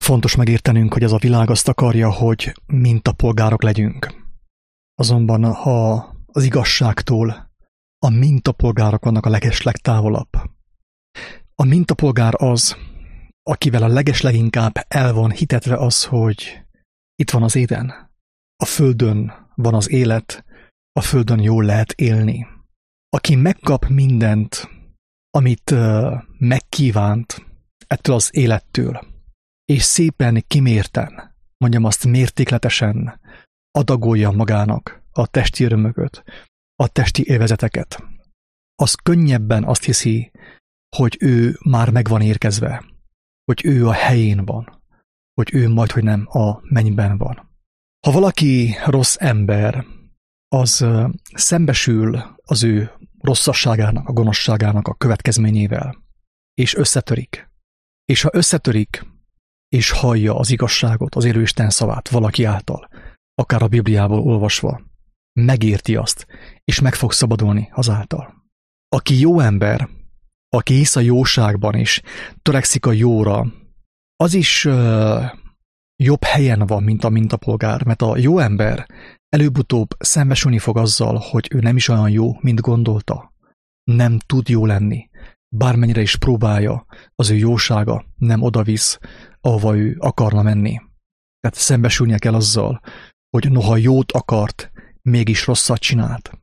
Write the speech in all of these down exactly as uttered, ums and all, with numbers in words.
Fontos megértenünk, hogy ez a világ azt akarja, hogy mintapolgárok legyünk. Azonban ha az igazságtól a mintapolgárok vannak a legeslegtávolabb. A mintapolgár az, akivel a legesleginkább el van hitetve az, hogy itt van az éden. A földön van az élet, a földön jól lehet élni. Aki megkap mindent, amit uh, megkívánt ettől az élettől, és szépen kimérten, mondjam azt mértékletesen adagolja magának a testi örömöket, a testi élvezeteket, az könnyebben azt hiszi, hogy ő már meg van érkezve, hogy ő a helyén van, hogy ő majd, hogy nem a mennyben van. Ha valaki rossz ember, az uh, szembesül az ő rosszasságának, a gonoszságának a következményével, és összetörik. És ha összetörik, és hallja az igazságot, az élő Isten szavát valaki által, akár a Bibliából olvasva, megérti azt, és meg fog szabadulni azáltal. Aki jó ember, aki hisz a jóságban is, törekszik a jóra, az is uh, jobb helyen van, mint a mintapolgár, mert a jó ember előbb-utóbb szembesülni fog azzal, hogy ő nem is olyan jó, mint gondolta. Nem tud jó lenni. Bármennyire is próbálja, az ő jósága nem odavisz, ahova ő akarna menni. Tehát szembesülnie kell azzal, hogy noha jót akart, mégis rosszat csinált.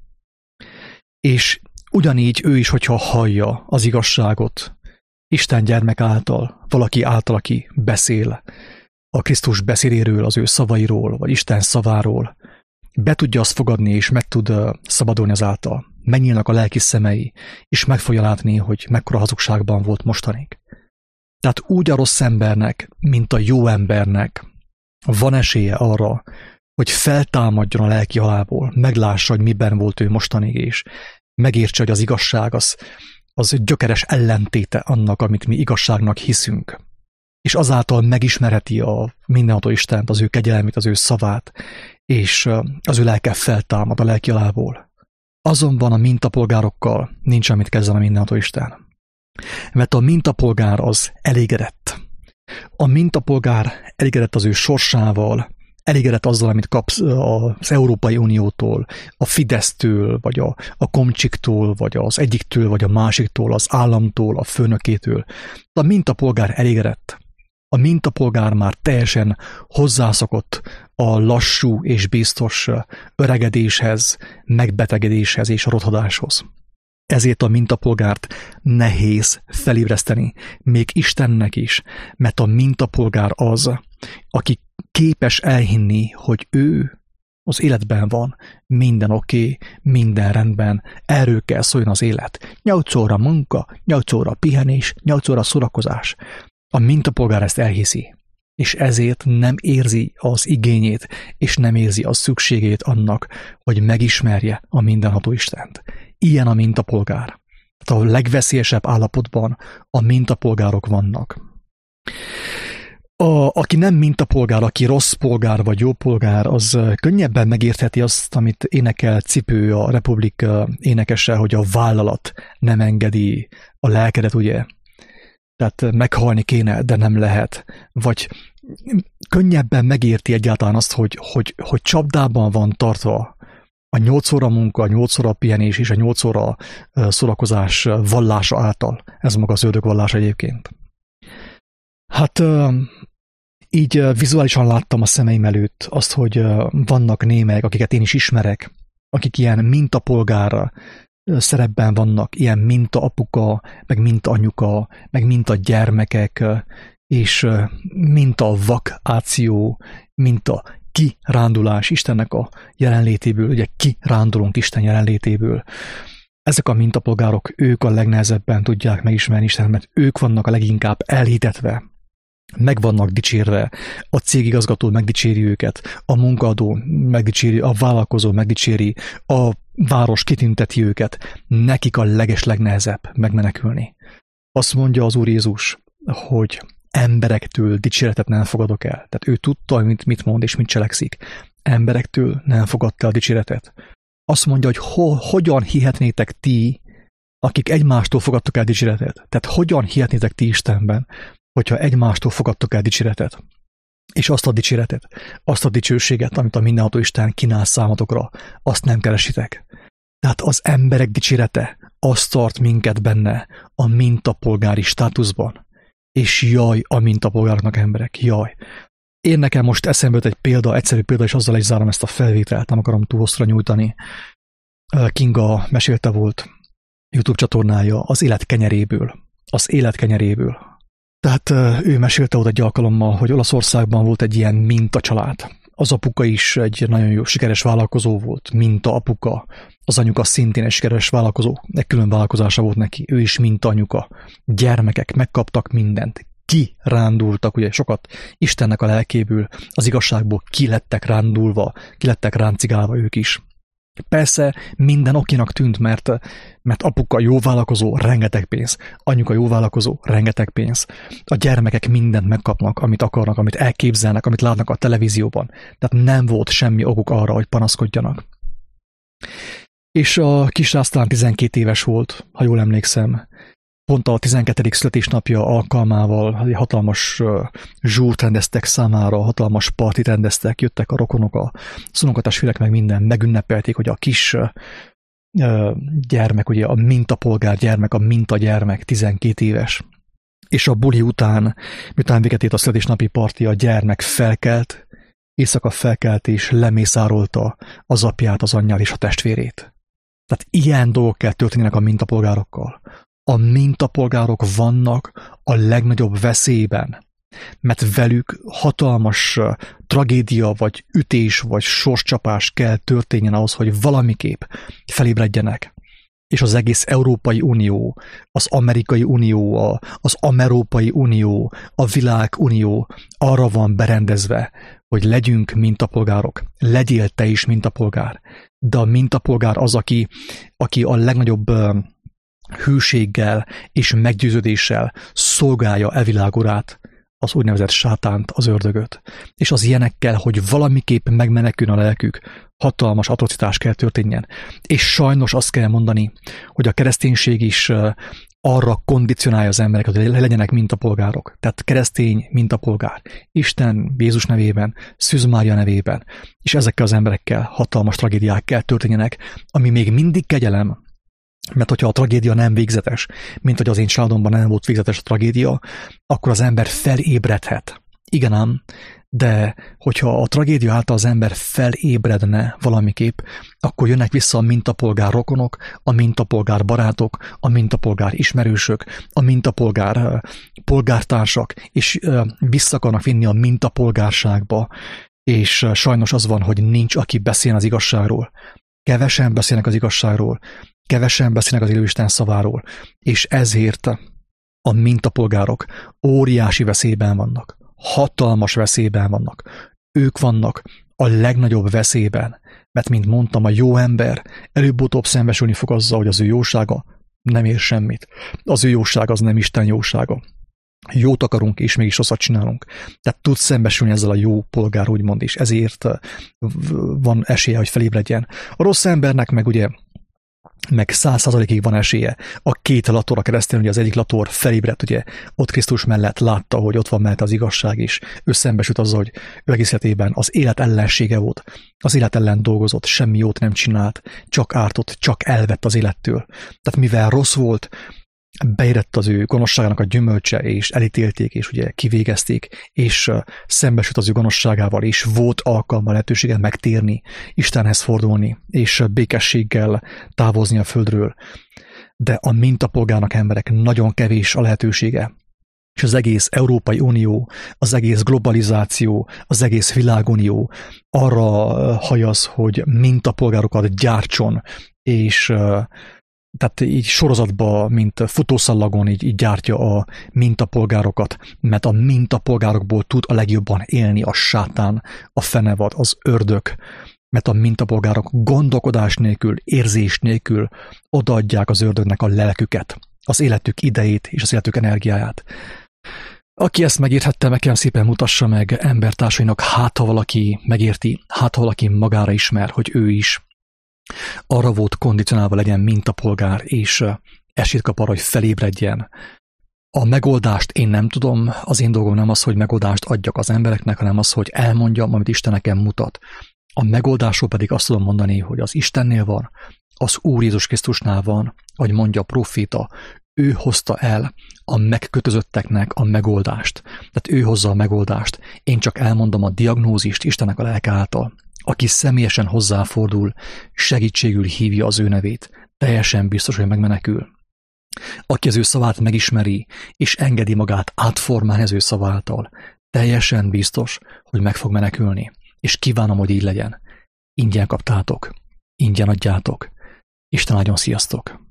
És ugyanígy ő is, hogyha hallja az igazságot, Isten gyermek által, valaki által, aki beszél a Krisztus beszéléről, az ő szavairól, vagy Isten szaváról, be tudja azt fogadni, és meg tud szabadulni azáltal. Megnyílnak a lelki szemei, és meg fogja látni, hogy mekkora hazugságban volt mostanig. Tehát úgy a rossz embernek, mint a jó embernek van esélye arra, hogy feltámadjon a lelki halálból, meglássa, hogy miben volt ő mostanig, és megértse, hogy az igazság az, az gyökeres ellentéte annak, amit mi igazságnak hiszünk. És azáltal megismerheti a mindenható Istent, az ő kegyelmét, az ő szavát, és az ő lelke feltámad a lelki halálból. Azonban a mintapolgárokkal nincs, amit kezden a mindenható Isten. Mert a mintapolgár az elégedett. A mintapolgár elégedett az ő sorsával, elégedett azzal, amit kap az Európai Uniótól, a Fidesztől, vagy a, a Komcsiktól, vagy az egyiktől, vagy a másiktól, az államtól, a főnökétől. A mintapolgár elégedett. A mintapolgár már teljesen hozzászokott a lassú és biztos öregedéshez, megbetegedéshez és rothadáshoz. Ezért a mintapolgárt nehéz felébreszteni, még Istennek is, mert a mintapolgár az, aki képes elhinni, hogy ő az életben van, minden oké, okay, minden rendben, erről kell szóljon az élet. Nyolc óra munka, nyolc óra pihenés, nyolc óra szórakozás. A mintapolgár ezt elhiszi, és ezért nem érzi az igényét, és nem érzi a szükségét annak, hogy megismerje a mindenható Istent. Ilyen a mintapolgár. Tehát a legveszélyesebb állapotban a mintapolgárok vannak. A, aki nem mintapolgár, aki rossz polgár vagy jó polgár, az könnyebben megértheti azt, amit énekel Cipő, a Republik énekese, hogy a vállalat nem engedi a lelkedet, ugye? Tehát meghalni kéne, de nem lehet. Vagy könnyebben megérti egyáltalán azt, hogy, hogy, hogy csapdában van tartva a nyolc óra munka, a nyolc óra pihenés és a nyolc óra szórakozás vallása által. Ez maga az ördög vallás egyébként. Hát így vizuálisan láttam a szemeim előtt azt, hogy vannak némelyek, akiket én is ismerek, akik ilyen mintapolgára szerepben vannak, ilyen minta apuka, meg minta anyuka, meg minta gyermekek, és minta vakáció, minta kirándulás Istennek a jelenlétéből, ugye kirándulunk Isten jelenlétéből. Ezek a mintapolgárok, ők a legnehezebben tudják megismerni Istent, mert ők vannak a leginkább elhitetve, meg vannak dicsérve, a cégigazgató megdicséri őket, a munkaadó megdicséri, a vállalkozó megdicséri, a város kitünteti őket, nekik a legeslegnehezebb megmenekülni. Azt mondja az Úr Jézus, hogy emberektől dicséretet nem fogadok el. Tehát ő tudta, mit, mit mond és mit cselekszik. Emberektől nem fogadta el a dicséretet. Azt mondja, hogy ho, hogyan hihetnétek ti, akik egymástól fogadtok el dicséretet. Tehát hogyan hihetnétek ti Istenben, hogyha egymástól fogadtok el dicséretet. és azt a dicséretet, azt a dicsőséget, amit a mindenható Isten kínál számotokra, azt nem keresitek. Tehát az emberek dicsérete azt tart minket benne a mintapolgári státuszban. És jaj, a mintapolgároknak emberek, jaj. Én nekem most eszembe jut egy példa, egyszerű példa, és azzal is zárom ezt a felvételt, nem akarom túl hosszra nyújtani. Kinga mesélte volt YouTube csatornája az élet kenyeréből. Az élet kenyeréből. Tehát ő mesélte ott egy alkalommal, hogy Olaszországban volt egy ilyen mintacsalád. Az apuka is egy nagyon jó, sikeres vállalkozó volt, minta apuka. Az anyuka szintén egy sikeres vállalkozó, egy külön vállalkozása volt neki, ő is minta anyuka. Gyermekek megkaptak mindent, kirándultak, ugye sokat Istennek a lelkéből, az igazságból ki lettek rándulva, ki lettek ráncigálva ők is. Persze minden okinak tűnt, mert, mert apuka jó vállalkozó, rengeteg pénz, anyuka jó vállalkozó, rengeteg pénz. A gyermekek mindent megkapnak, amit akarnak, amit elképzelnek, amit látnak a televízióban. Tehát nem volt semmi okuk arra, hogy panaszkodjanak. És a kisrác talán tizenkét éves volt, ha jól emlékszem. Pont a tizenkettedik születésnapja alkalmával hatalmas zsúrt rendeztek számára, hatalmas partit rendeztek, jöttek a rokonok, a szunokatestvérek, meg minden, megünnepelték, hogy a kis gyermek, ugye a mintapolgár gyermek, a mintagyermek, tizenkét éves. És a buli után, miután véget ért a születésnapi parti, a gyermek felkelt, éjszaka felkelt és lemészárolta az apját, az anyját és a testvérét. Tehát ilyen dolgok kell történjenek a mintapolgárokkal. A mintapolgárok vannak a legnagyobb veszélyben, mert velük hatalmas tragédia, vagy ütés, vagy sorscsapás kell történjen ahhoz, hogy valamiképp felébredjenek. És az egész Európai Unió, az Amerikai Unió, az Amerópai Unió, a Világunió arra van berendezve, hogy legyünk mintapolgárok. Legyél te is mintapolgár. De a mintapolgár az, aki, aki a legnagyobb hűséggel és meggyőződéssel szolgálja e világ urát, az úgynevezett sátánt, az ördögöt. És az ilyenekkel, hogy valamiképp megmeneküljön a lelkük, hatalmas atrocitás kell történjen. És sajnos azt kell mondani, hogy a kereszténység is arra kondicionálja az embereket, hogy legyenek mintapolgárok. Tehát keresztény mintapolgár. Isten, Jézus nevében, Szűz Mária nevében. És ezekkel az emberekkel hatalmas tragédiák kell történjenek, ami még mindig kegyelem. Mert hogyha a tragédia nem végzetes, mint hogy az én családomban nem volt végzetes a tragédia, akkor az ember felébredhet. Igen ám, de hogyha a tragédia által az ember felébredne valamiképp, akkor jönnek vissza a mintapolgár rokonok, a mintapolgár barátok, a mintapolgár ismerősök, a mintapolgár polgártársak, és vissza akarnak vinni a mintapolgárságba, és sajnos az van, hogy nincs, aki beszél az igazságról. Kevesen beszélnek az igazságról, kevesen beszélnek az élőisten szaváról, és ezért a mintapolgárok óriási veszélyben vannak, hatalmas veszélyben vannak. Ők vannak a legnagyobb veszélyben, mert, mint mondtam, a jó ember előbb-utóbb szembesülni fog azzal, hogy az ő jósága nem ér semmit. Az ő jósága az nem Isten jósága. Jót akarunk, és mégis rosszat csinálunk. Tehát tudsz szembesülni ezzel a jó polgár, úgymond is. Ezért van esélye, hogy felébredjen. A rossz embernek meg ugye meg száz százalékig van esélye. A két latorra keresztül, ugye az egyik lator felébredt, ugye ott Krisztus mellett látta, hogy ott van mellette az igazság is. Ő szembesült azzal, hogy ő egész életében az élet ellensége volt. Az élet ellen dolgozott, semmi jót nem csinált, csak ártott, csak elvett az élettől. Tehát mivel rossz volt, beérett az ő gonoszságának a gyümölcse, és elítélték, és ugye kivégezték, és szembesült az ő gonoszságával, és volt alkalma, lehetősége megtérni, Istenhez fordulni, és békességgel távozni a földről. De a mintapolgárnak emberek nagyon kevés a lehetősége. És az egész Európai Unió, az egész globalizáció, az egész világunió arra hajaz, hogy mintapolgárokat gyártson, és tehát így sorozatban, mint futószallagon így, így gyártja a mintapolgárokat, mert a mintapolgárokból tud a legjobban élni a sátán, a fenevad, az ördög, mert a mintapolgárok gondolkodás nélkül, érzés nélkül odaadják az ördögnek a lelküket, az életük idejét és az életük energiáját. Aki ezt megérthette, meg kell szépen mutassa meg embertársainak, hát ha valaki megérti, hát ha valaki magára ismer, hogy ő is arra volt kondicionálva legyen mintapolgár, és esélyt kap arra, hogy felébredjen A megoldást én nem tudom, az én dolgom nem az, hogy megoldást adjak az embereknek, hanem az, hogy elmondjam, amit Isten nekem mutat. A megoldásról pedig azt tudom mondani, hogy az Istennél van, az Úr Jézus Krisztusnál van, ahogy mondja a proféta, ő hozta el a megkötözötteknek a megoldást. Tehát ő hozza a megoldást. Én csak elmondom a diagnózist Istennek a lelke által. Aki személyesen hozzáfordul, segítségül hívja az ő nevét, teljesen biztos, hogy megmenekül. Aki az ő szavát megismeri, és engedi magát átformálni az ő szaváltal, teljesen biztos, hogy meg fog menekülni. És kívánom, hogy így legyen. Ingyen kaptátok, ingyen adjátok. Isten áldjon, sziasztok!